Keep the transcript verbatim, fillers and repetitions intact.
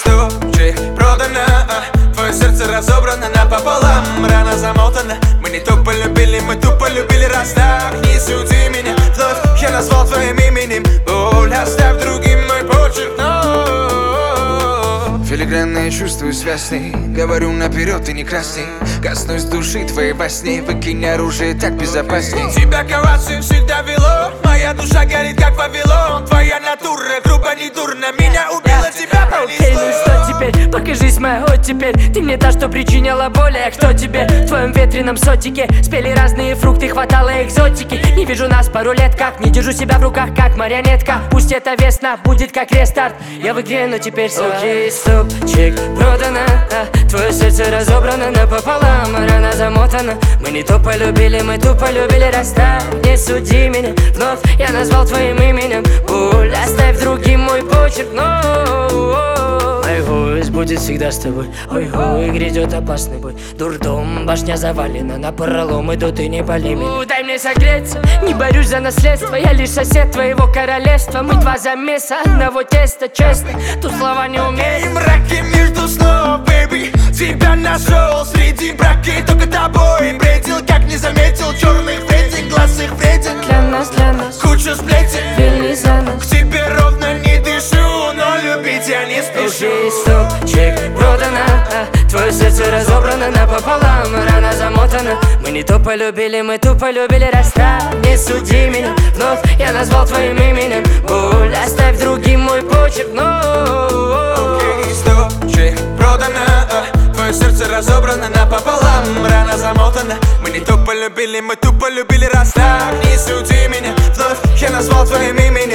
стопчик продано, а твое сердце разобрано напополам. Рана замотана, мы не то полюбили, мы тупо любили. Раз так, не суди меня вновь, я назвал твоим именем. Боль, оставь другим мой почерк, но филигранно я чувствую связь с ней. Говорю наперед, ты не красный. Коснусь души твоей во сне. Выкинь оружие, так безопасней. Тебя коваться всегда вело. Моя душа горит, как Вавилон. Твоя натура грубо, не дурно. Меня убила, тебя Окей, ну что теперь? Покажись моя оттепель. Ты мне та, что причиняла боль, а кто тебе? В твоем ветреном сотике спели разные фрукты, хватало экзотики. Не вижу нас пару лет как, не держу себя в руках, как марионетка. Пусть эта весна будет как рестарт. Я в игре, но теперь все. Окей, стопчик продано, а твое сердце разобрано напополам. Рана замотана, мы не то полюбили, мы тупо любили. Раз так, не суди меня вновь, я назвал твоим именем. Боль, оставь другим мой почерк, но мой голос будет всегда с тобой. Ой-ой, грядет опасный бой. Дурдом, башня завалена, на пролом идут и не пали меня. Дай мне согреться, не борюсь за наследство. Я лишь сосед твоего королевства. Мы два замеса, одного теста, честно. Тут слова не умею. Мраки между снов, бэйби. Тебя нашел среди браки, только тобой бредил, как не заметил черных вреден, глаз их вреден. Для нас, для нас куча сплетен, вели за нас. к тебе ровно не дышу, но любить я не спешу. Окей, стопчик продано, а твое сердце разобрано напополам. Рана замотана, мы не то полюбили, мы тупо любили. Раз так, не суди меня вновь, я назвал твоим именем. Боль, оставь другим мой почерк, но Окей, стопчик продано, а твое сердце разобрано напополам. Рана замотана, мы не то полюбили, мы тупо любили. Раз так, не суди меня вновь, я назвал твоим именем.